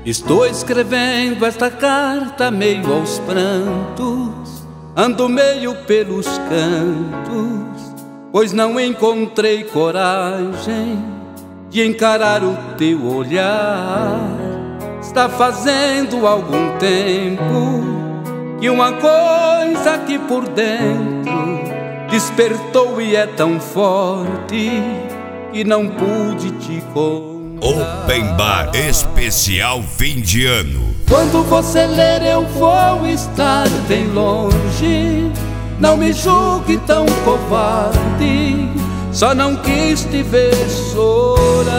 Estou escrevendo esta carta meio aos prantos, ando meio pelos cantos, pois não encontrei coragem de encarar o teu olhar. Está fazendo algum tempo que uma coisa aqui por dentro despertou e é tão forte que não pude te contar. Open Bar especial fim de ano. Quando você ler eu vou estar bem longe. Não me julgue tão covarde, só não quis te ver chorar.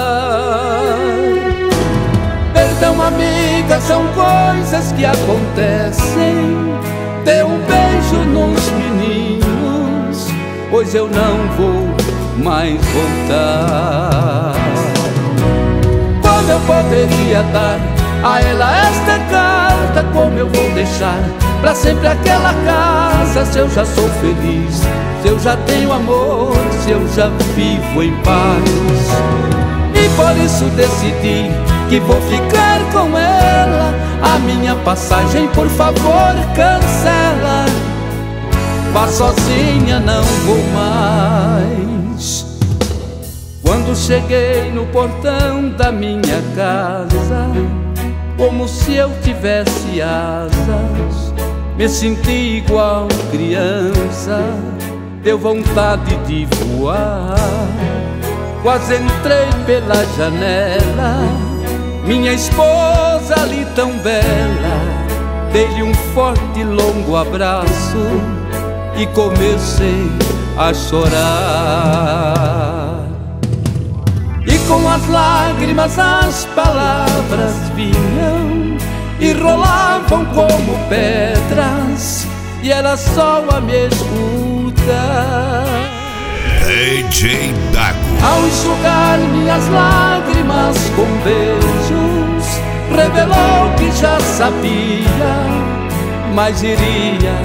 Perdão, amiga, são coisas que acontecem. Dê um beijo nos meninos, pois eu não vou mais voltar. Como eu poderia dar a ela esta carta? Como eu vou deixar pra sempre aquela casa? Se eu já sou feliz, se eu já tenho amor, se eu já vivo em paz. E por isso decidi que vou ficar com ela. A minha passagem, por favor, cancela. Vá sozinha, não vou mais. Quando cheguei no portão da minha casa, como se eu tivesse asas, me senti igual criança, deu vontade de voar. Quase entrei pela janela, minha esposa ali tão bela, dei-lhe um forte e longo abraço e comecei a chorar. E com as lágrimas as palavras vinham e rolavam como pedras, e era só a me escutar. DJ Dago. Ao enxugar minhas lágrimas com beijos, revelou que já sabia, mas iria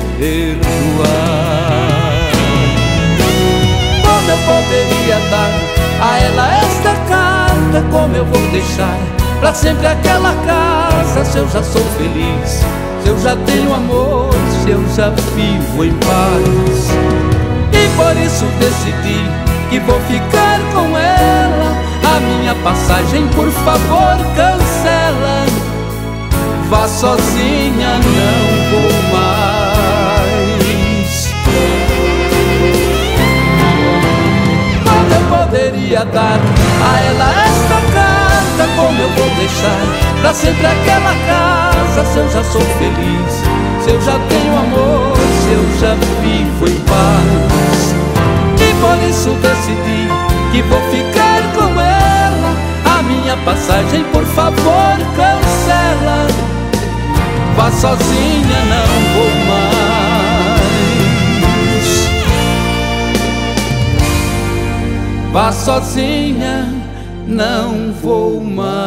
perdoar. Como eu poderia dar a ela esta carta? Como eu vou deixar pra sempre aquela casa? Se eu já sou feliz, se eu já tenho amor, se eu já vivo em paz. E por isso decidi que vou ficar com ela. A minha passagem, por favor, cancela. Vá sozinha, não vou mais. Como eu poderia dar a ela esta carta? Como eu vou deixar pra sempre aquela casa? Se eu já sou feliz, se eu já tenho amor, se eu já vivo em paz. E por isso decidi que vou ficar com ela. A minha passagem, por favor, cancela. Vá sozinha, não vou mais. Vá sozinha, não vou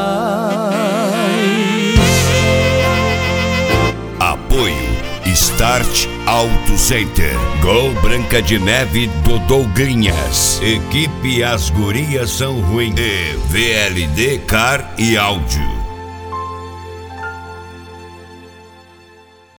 mais. Apoio Start Auto Center, Gol Branca de Neve do Dougrinhas, Equipe As Gurias São Ruim e VLD Car e Áudio.